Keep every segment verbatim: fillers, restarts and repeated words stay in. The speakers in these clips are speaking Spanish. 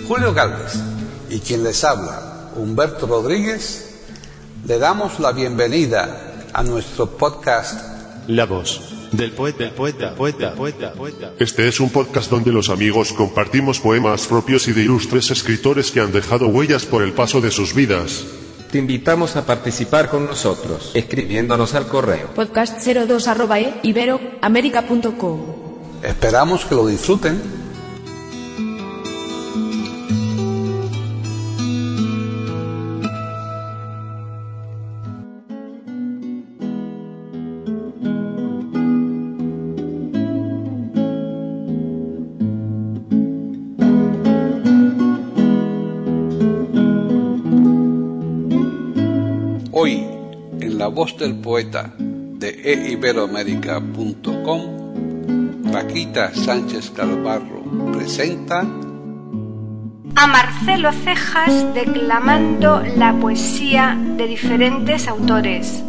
Julio Galvez y quien les habla, Humberto Rodríguez, le damos la bienvenida a nuestro podcast La voz del poeta, poeta, poeta, poeta, poeta. Este es un podcast donde los amigos compartimos poemas propios y de ilustres escritores que han dejado huellas por el paso de sus vidas. Te invitamos a participar con nosotros, escribiéndonos al correo podcast cero dos arroba e ibero américa punto com. Esperamos que lo disfruten. Hoy, en La Voz del Poeta de e iberoamérica punto com, Paquita Sánchez Galvarro presenta a Marcelo Cejas declamando la poesía de diferentes autores.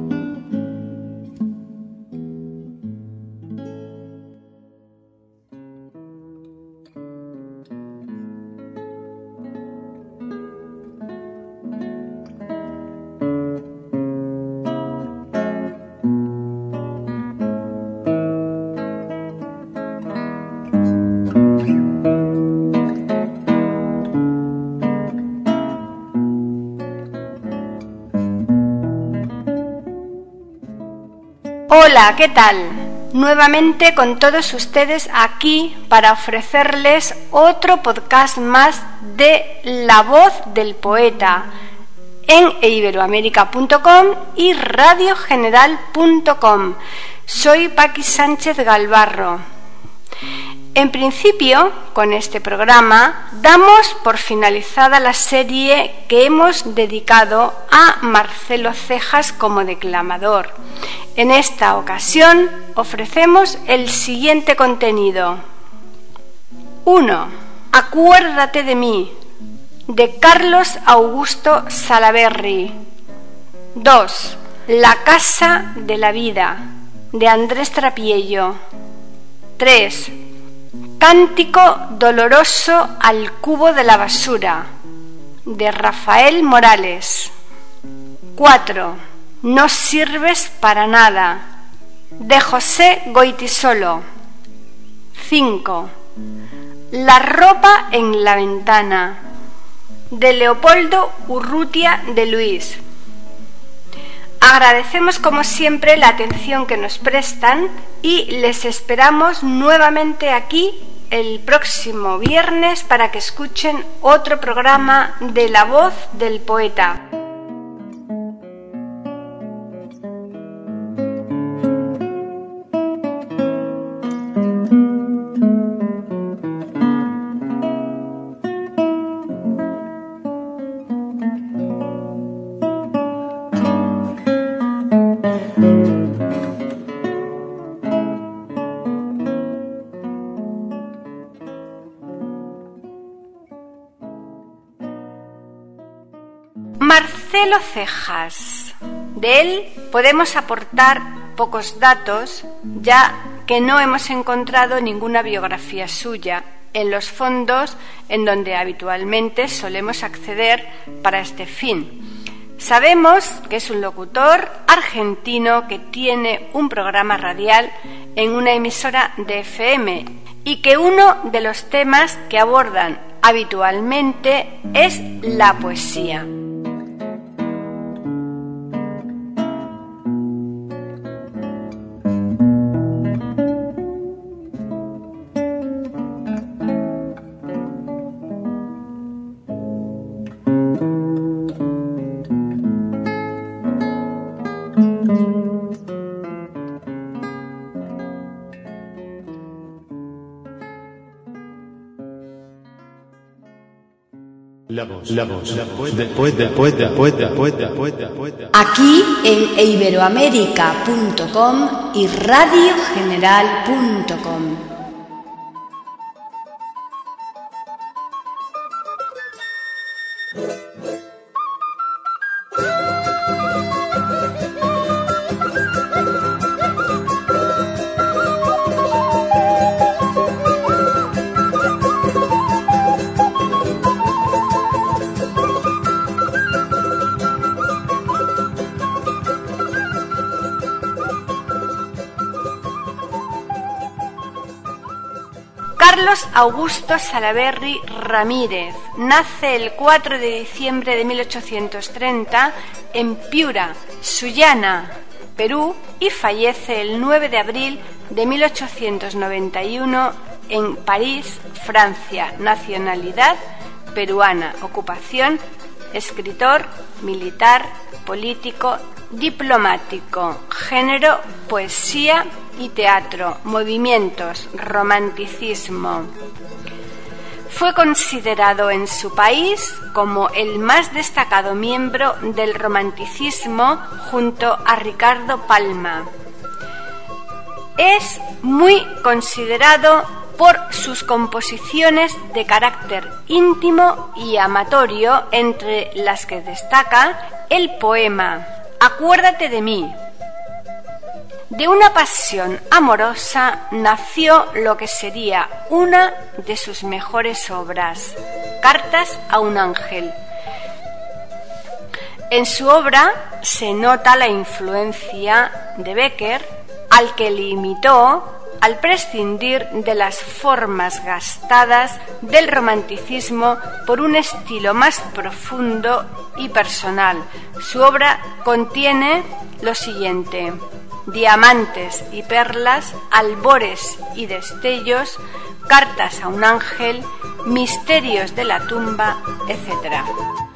Hola, ¿qué tal? Nuevamente con todos ustedes aquí para ofrecerles otro podcast más de La Voz del Poeta en e iberoamérica punto com y radio general punto com. Soy Paqui Sánchez Galvarro. En principio, con este programa, damos por finalizada la serie que hemos dedicado a Marcelo Cejas como declamador. En esta ocasión, ofrecemos el siguiente contenido. uno. Acuérdate de mí, de Carlos Augusto Salaberry. dos. La casa de la vida, de Andrés Trapiello. tres. Cántico doloroso al cubo de la basura, de Rafael Morales. cuatro. No sirves para nada, de José Goytisolo. cinco. La ropa en la ventana, de Leopoldo Urrutia de Luis. Agradecemos como siempre la atención que nos prestan y les esperamos nuevamente aquí el próximo viernes para que escuchen otro programa de La Voz del Poeta. Marcelo Cejas. De él podemos aportar pocos datos, ya que no hemos encontrado ninguna biografía suya en los fondos en donde habitualmente solemos acceder para este fin. Sabemos que es un locutor argentino que tiene un programa radial en una emisora de F M y que uno de los temas que abordan habitualmente es la poesía. La voz, la voz, la voz del poeta, poeta, poeta, poeta, poeta, poeta. Aquí en e iberoamérica punto com y radio general punto com. Carlos Augusto Salaverry Ramírez nace el cuatro de diciembre de mil ochocientos treinta en Piura, Sullana, Perú, y fallece el nueve de abril de mil ochocientos noventa y uno en París, Francia. Nacionalidad peruana. Ocupación: escritor, militar, político, diplomático. Género: poesía y teatro. Movimientos: romanticismo. Fue considerado en su país como el más destacado miembro del romanticismo junto a Ricardo Palma. Es muy considerado por sus composiciones de carácter íntimo y amatorio, entre las que destaca el poema Acuérdate de mí. De una pasión amorosa nació lo que sería una de sus mejores obras, Cartas a un ángel. En su obra se nota la influencia de Bécquer, al que le imitó al prescindir de las formas gastadas del romanticismo por un estilo más profundo y personal. Su obra contiene lo siguiente: diamantes y perlas, albores y destellos, cartas a un ángel, misterios de la tumba, etcétera.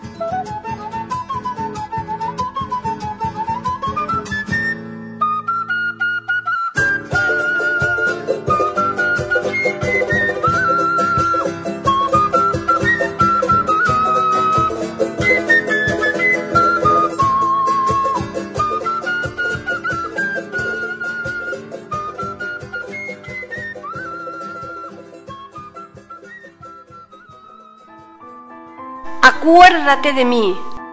Acuérdate de mí.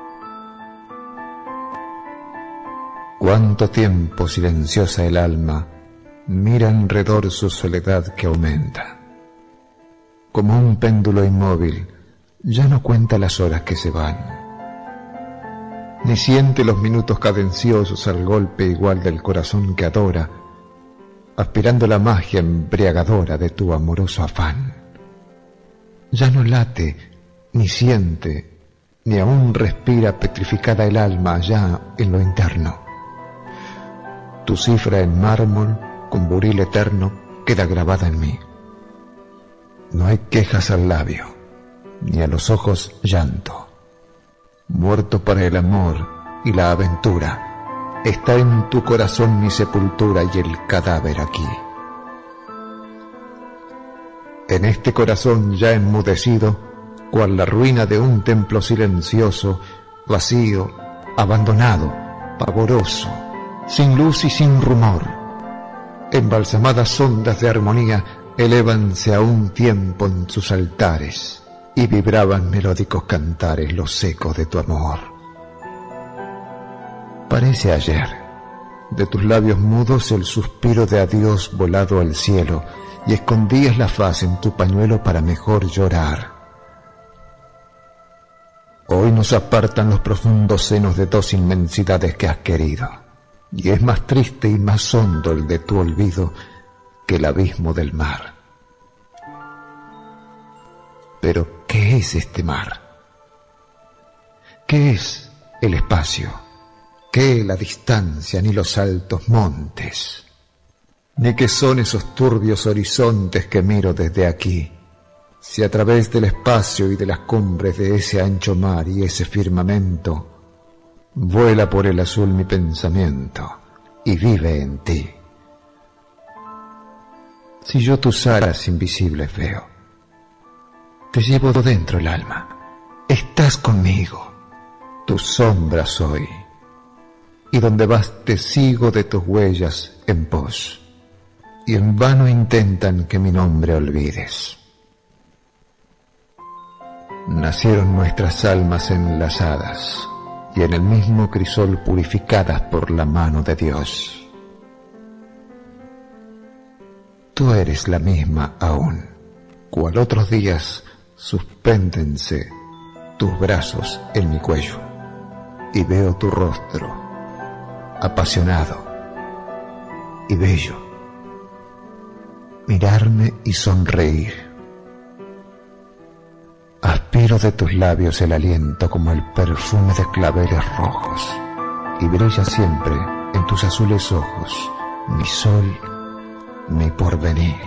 Cuánto tiempo silenciosa el alma mira alrededor su soledad que aumenta. Como un péndulo inmóvil, ya no cuenta las horas que se van, ni siente los minutos cadenciosos al golpe igual del corazón que adora, aspirando la magia embriagadora de tu amoroso afán. Ya no late, ni siente, ni aún respira petrificada el alma allá en lo interno. Tu cifra en mármol, con buril eterno, queda grabada en mí. No hay quejas al labio, ni a los ojos llanto. Muerto para el amor y la aventura, está en tu corazón mi sepultura y el cadáver aquí. En este corazón ya enmudecido, cual la ruina de un templo silencioso, vacío, abandonado, pavoroso, sin luz y sin rumor, embalsamadas ondas de armonía elévanse a un tiempo en sus altares y vibraban melódicos cantares los ecos de tu amor. Parece ayer, de tus labios mudos el suspiro de adiós volado al cielo, y escondías la faz en tu pañuelo para mejor llorar. Hoy nos apartan los profundos senos de dos inmensidades que has querido, y es más triste y más hondo el de tu olvido que el abismo del mar. Pero, ¿qué es este mar? ¿Qué es el espacio? ¿Qué la distancia ni los altos montes? Ni qué son esos turbios horizontes que miro desde aquí, si a través del espacio y de las cumbres de ese ancho mar y ese firmamento vuela por el azul mi pensamiento y vive en ti. Si yo tus alas invisibles veo, te llevo dentro el alma, estás conmigo, tu sombra soy, y donde vas te sigo de tus huellas en pos, y en vano intentan que mi nombre olvides. Nacieron nuestras almas enlazadas y en el mismo crisol purificadas por la mano de Dios. Tú eres la misma aún, cual otros días suspéndense tus brazos en mi cuello y veo tu rostro apasionado y bello. mirarme y sonreír. Aspiro de tus labios el aliento como el perfume de claveles rojos, y brilla siempre en tus azules ojos mi sol, mi porvenir.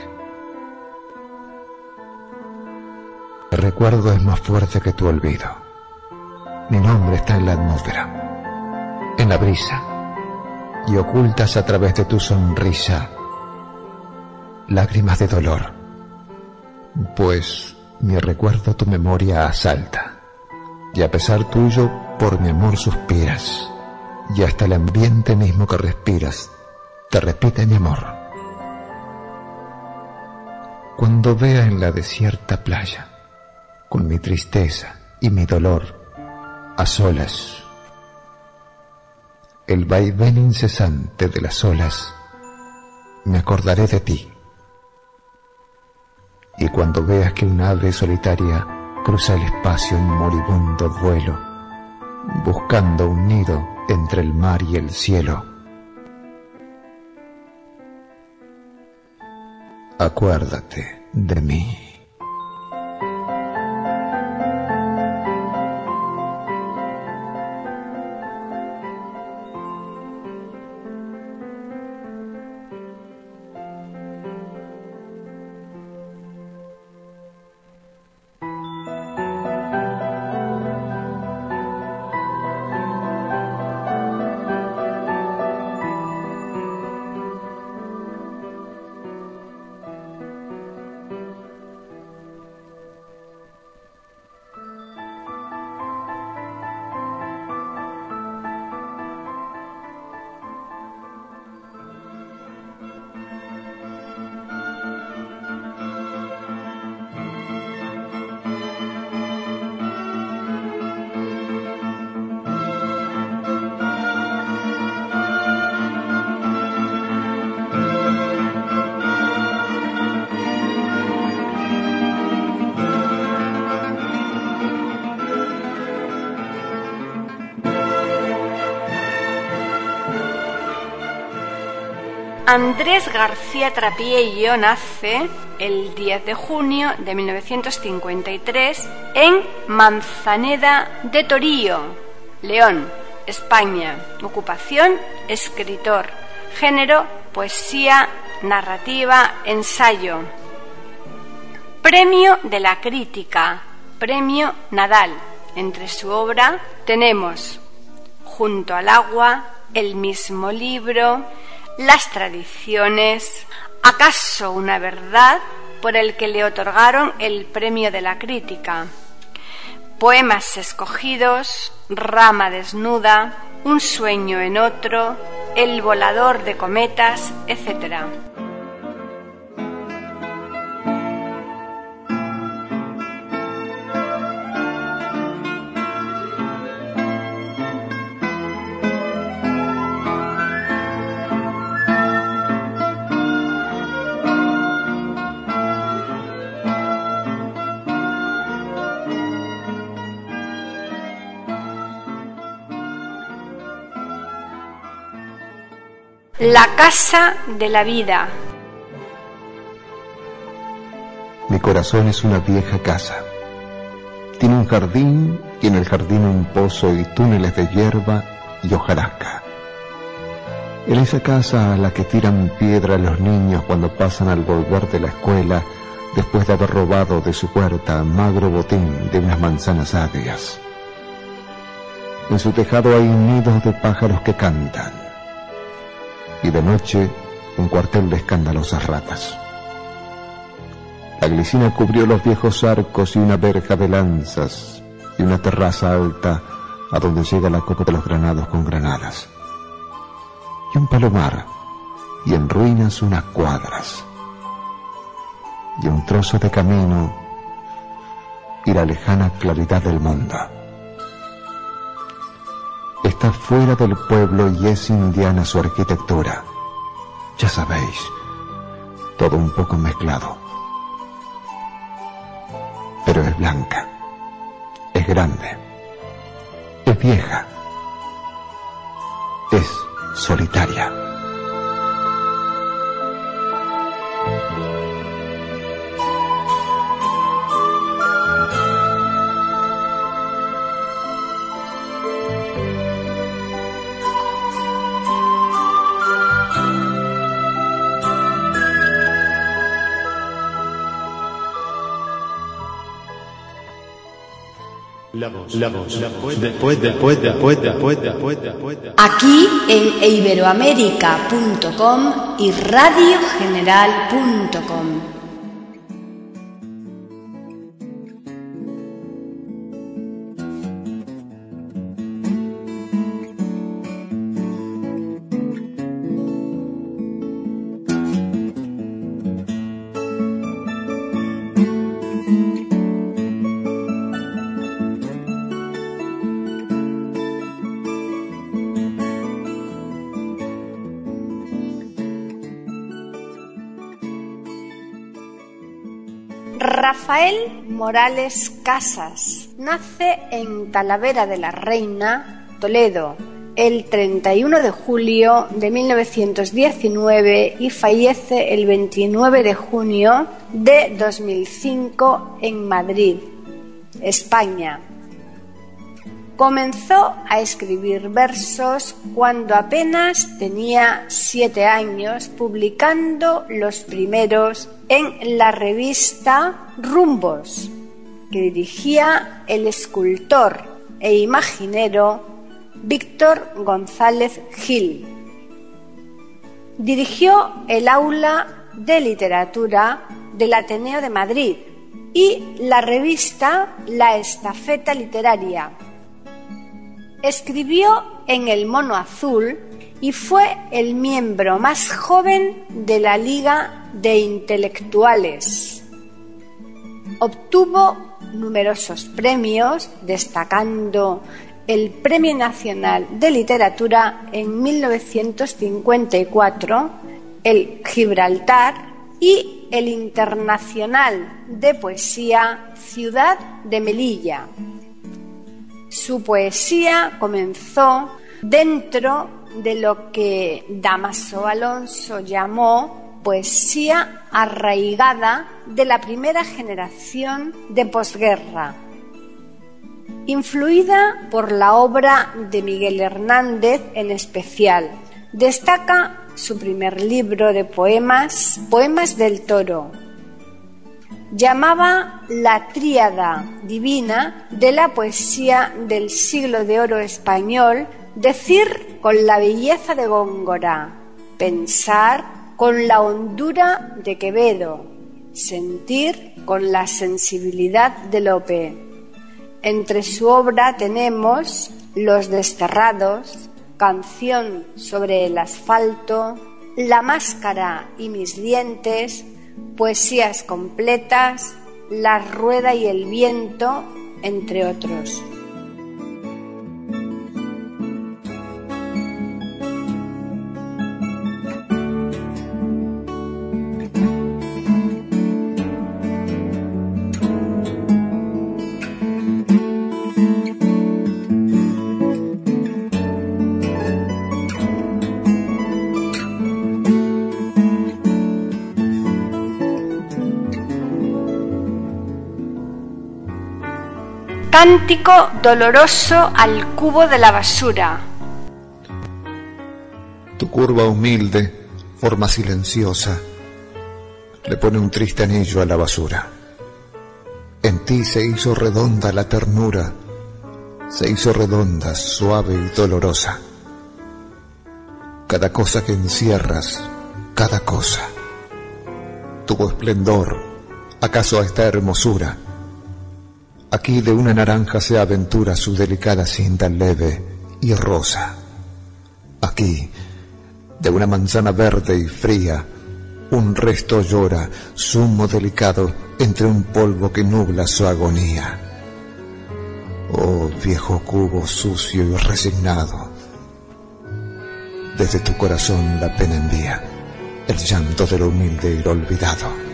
El recuerdo es más fuerte que tu olvido. Mi nombre está en la atmósfera, en la brisa, y ocultas a través de tu sonrisa lágrimas de dolor, pues mi recuerdo tu memoria asalta, y a pesar tuyo por mi amor suspiras, y hasta el ambiente mismo que respiras te repite mi amor. Cuando vea en la desierta playa, con mi tristeza y mi dolor, a solas, el vaivén incesante de las olas, me acordaré de ti. Y cuando veas que un ave solitaria cruza el espacio en moribundo vuelo, buscando un nido entre el mar y el cielo, acuérdate de mí. Andrés García Trappiello nace el diez de junio de mil novecientos cincuenta y tres en Manzaneda de Torío, León, España. Ocupación: escritor. Género: poesía, narrativa, ensayo. Premio de la Crítica, Premio Nadal. Entre su obra tenemos Junto al agua, El mismo libro, Las tradiciones, ¿Acaso una verdad?, por el que le otorgaron el Premio de la Crítica, Poemas escogidos, Rama desnuda, Un sueño en otro, El volador de cometas, etcétera. La casa de la vida. Mi corazón es una vieja casa. Tiene un jardín y en el jardín un pozo y túneles de hierba y hojarasca. En esa casa a la que tiran piedra los niños cuando pasan al volver de la escuela, después de haber robado de su puerta magro botín de unas manzanas agrias. En su tejado hay nidos de pájaros que cantan, y de noche un cuartel de escandalosas ratas. La glicina cubrió los viejos arcos y una verja de lanzas y una terraza alta a donde llega la copa de los granados con granadas. Y un palomar, y en ruinas unas cuadras, y un trozo de camino y la lejana claridad del mundo. Está fuera del pueblo y es indiana su arquitectura. Ya sabéis, todo un poco mezclado. Pero es blanca, es grande, es vieja, es solitaria. La voz, la voz, la voz, después, después, después, después, después, después. Aquí en iberoamerica punto com y radio general punto com. Rafael Morales Casas nace en Talavera de la Reina, Toledo, el treinta y uno de julio de mil novecientos diecinueve y fallece el veintinueve de junio de dos mil cinco en Madrid, España. Comenzó a escribir versos cuando apenas tenía siete años, publicando los primeros en la revista Rumbos, que dirigía el escultor e imaginero Víctor González Gil. Dirigió el aula de literatura del Ateneo de Madrid y la revista La Estafeta Literaria. Escribió en El Mono Azul y fue el miembro más joven de la Liga de Intelectuales. Obtuvo numerosos premios, destacando el Premio Nacional de Literatura en mil novecientos cincuenta y cuatro, el Gibraltar y el Internacional de Poesía Ciudad de Melilla. Su poesía comenzó dentro de lo que Dámaso Alonso llamó poesía arraigada de la primera generación de posguerra. Influida por la obra de Miguel Hernández en especial, destaca su primer libro de poemas, Poemas del Toro. Llamaba la tríada divina de la poesía del siglo de oro español, decir con la belleza de Góngora, pensar con la hondura de Quevedo, sentir con la sensibilidad de Lope. Entre su obra tenemos Los Desterrados, Canción sobre el asfalto, La máscara y mis dientes, Poesías completas, La rueda y el viento, entre otros. Cántico doloroso al cubo de la basura. Tu curva humilde, forma silenciosa, le pone un triste anillo a la basura. En ti se hizo redonda la ternura, se hizo redonda, suave y dolorosa. Cada cosa que encierras, cada cosa, tuvo esplendor, acaso a esta hermosura. Aquí de una naranja se aventura su delicada cinta leve y rosa. Aquí, de una manzana verde y fría, un resto llora, zumo delicado entre un polvo que nubla su agonía. Oh, viejo cubo sucio y resignado, desde tu corazón la pena envía, el llanto de lo humilde y lo olvidado.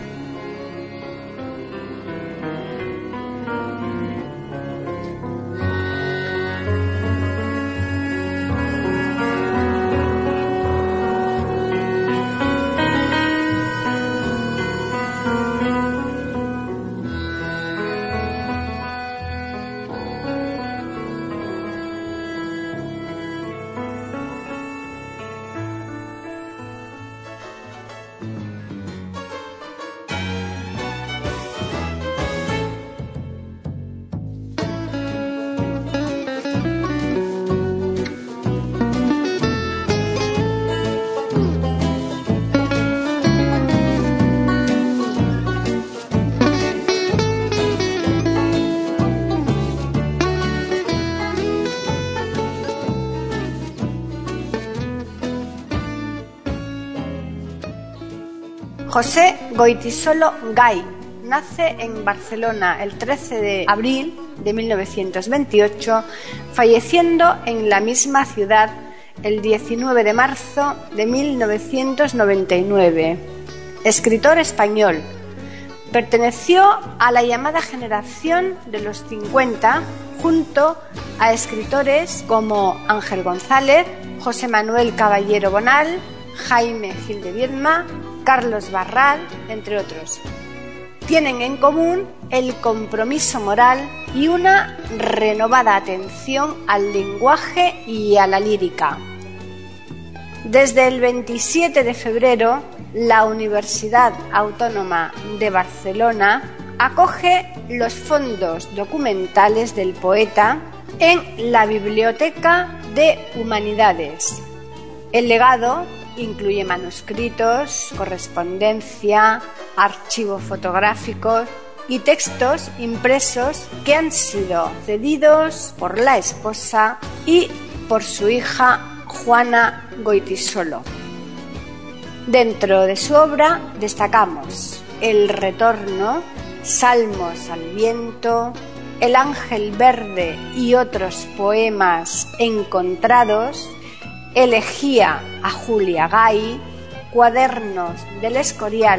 José Goytisolo Gay nace en Barcelona el trece de abril de mil novecientos veintiocho, falleciendo en la misma ciudad el diecinueve de marzo de mil novecientos noventa y nueve. Escritor español. Perteneció a la llamada generación de los cincuenta junto a escritores como Ángel González, José Manuel Caballero Bonal, Jaime Gil de Viedma, Carlos Barral, entre otros. Tienen en común el compromiso moral y una renovada atención al lenguaje y a la lírica. Desde el veintisiete de febrero, la Universidad Autónoma de Barcelona acoge los fondos documentales del poeta en la Biblioteca de Humanidades. El legado incluye manuscritos, correspondencia, archivos fotográficos y textos impresos que han sido cedidos por la esposa y por su hija Juana Goytisolo. Dentro de su obra destacamos El Retorno, Salmos al Viento, El Ángel Verde y otros poemas encontrados, Elegía a Julia Gay, Cuadernos del Escorial.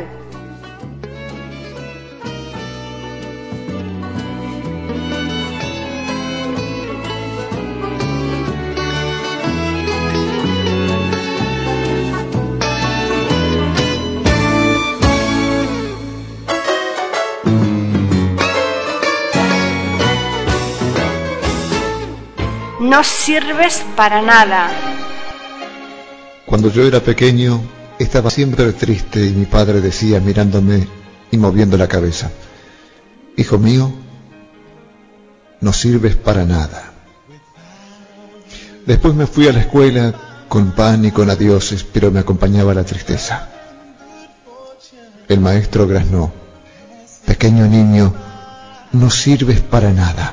No sirves para nada. Cuando yo era pequeño, estaba siempre triste y mi padre decía mirándome y moviendo la cabeza: hijo mío, no sirves para nada. Después me fui a la escuela con pan y con adioses, pero me acompañaba la tristeza. El maestro graznó: pequeño niño, no sirves para nada.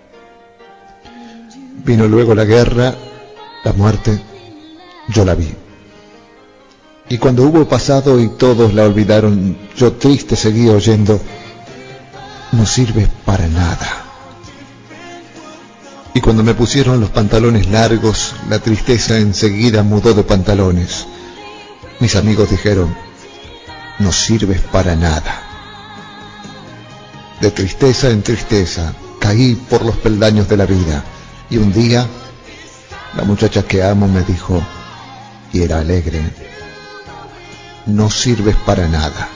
Vino luego la guerra, la muerte, yo la vi. Y cuando hubo pasado y todos la olvidaron, yo triste seguí oyendo: no sirves para nada. Y cuando me pusieron los pantalones largos, la tristeza enseguida mudó de pantalones. Mis amigos dijeron: no sirves para nada. De tristeza en tristeza, caí por los peldaños de la vida. Y un día, la muchacha que amo me dijo, y era alegre: no sirves para nada.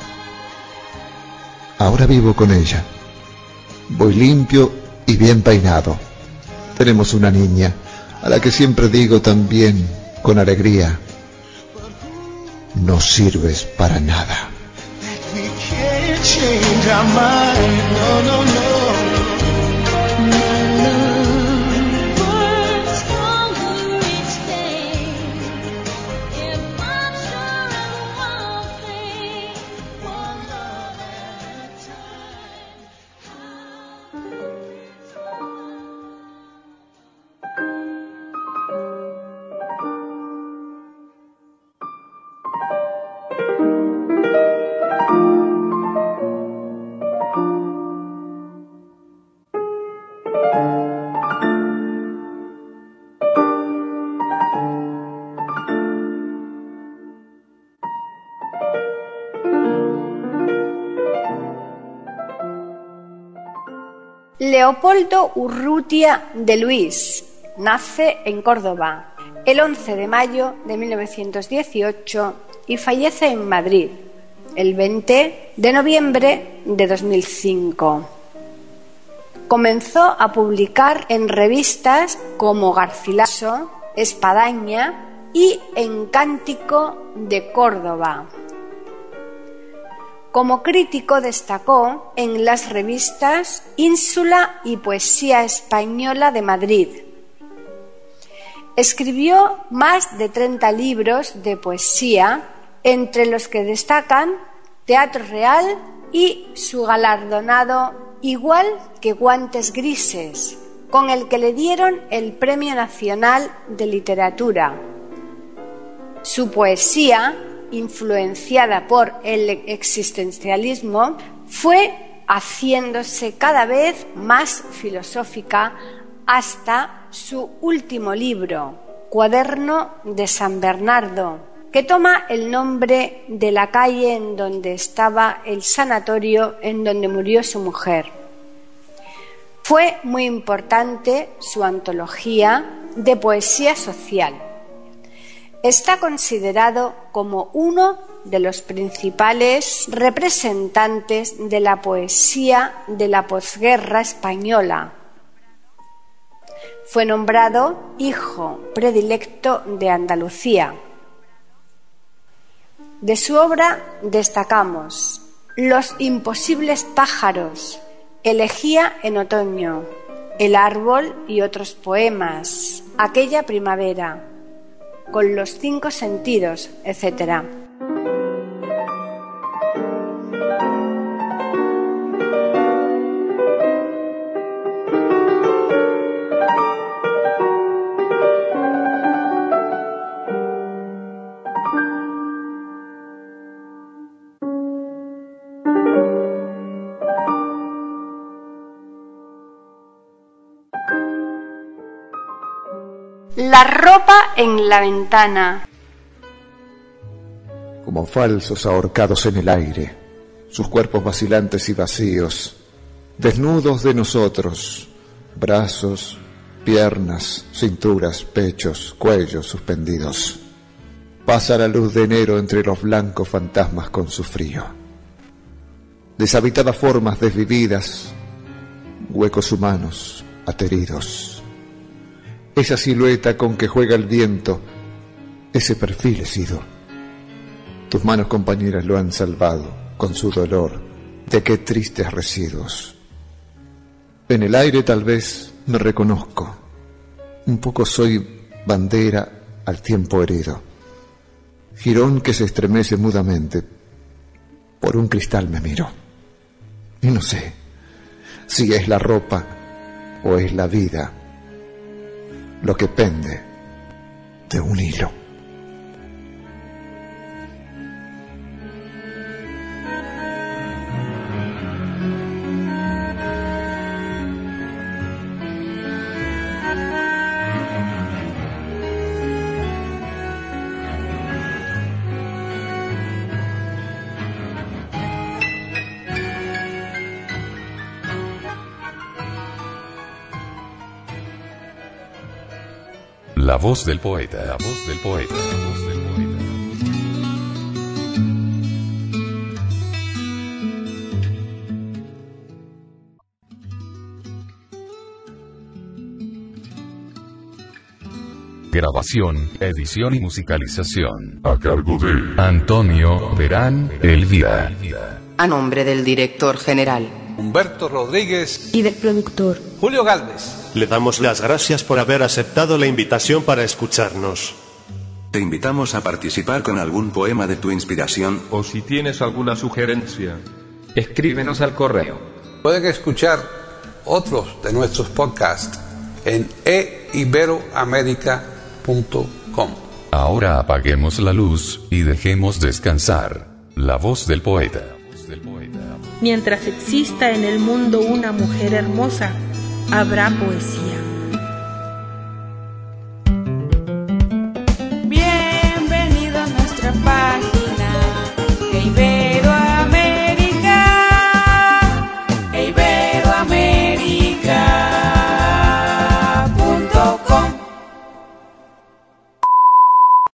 Ahora vivo con ella. Voy limpio y bien peinado. Tenemos una niña, a la que siempre digo también, con alegría: no sirves para nada. Leopoldo Urrutia de Luis nace en Córdoba el once de mayo de mil novecientos dieciocho y fallece en Madrid el veinte de noviembre de dos mil cinco. Comenzó a publicar en revistas como Garcilaso, Espadaña y en Cántico de Córdoba. Como crítico destacó en las revistas Ínsula y Poesía Española de Madrid. Escribió más de treinta libros de poesía, entre los que destacan Teatro Real y su galardonado Igual que Guantes Grises, con el que le dieron el Premio Nacional de Literatura. Su poesía influenciada por el existencialismo, fue haciéndose cada vez más filosófica hasta su último libro, Cuaderno de San Bernardo, que toma el nombre de la calle en donde estaba el sanatorio en donde murió su mujer. Fue muy importante su antología de poesía social. Está considerado como uno de los principales representantes de la poesía de la posguerra española. Fue nombrado hijo predilecto de Andalucía. De su obra destacamos Los imposibles pájaros, Elegía en otoño, El árbol y otros poemas, Aquella primavera, Con los cinco sentidos, etcétera. La ropa en la ventana. Como falsos ahorcados en el aire, sus cuerpos vacilantes y vacíos, desnudos de nosotros, brazos, piernas, cinturas, pechos, cuellos suspendidos. Pasa la luz de enero entre los blancos fantasmas con su frío. Deshabitadas formas desvividas, huecos humanos ateridos. Esa silueta con que juega el viento, ese perfil he sido. Tus manos compañeras lo han salvado con su dolor, de qué tristes residuos. En el aire tal vez me reconozco, un poco soy bandera al tiempo herido, jirón que se estremece mudamente, por un cristal me miro, y no sé si es la ropa o es la vida lo que pende de un hilo. La voz del poeta, la voz del poeta, la voz del poeta. Grabación, edición y musicalización A cargo de Antonio Verán Elvira. A nombre del director general Humberto Rodríguez y del productor Julio Galvez. Le damos las gracias por haber aceptado la invitación para escucharnos. Te invitamos a participar con algún poema de tu inspiración. O si tienes alguna sugerencia, escríbenos al correo. Pueden escuchar otros de nuestros podcasts en e iberoamerica punto com. Ahora apaguemos la luz y dejemos descansar la voz del poeta. Mientras exista en el mundo una mujer hermosa, habrá poesía.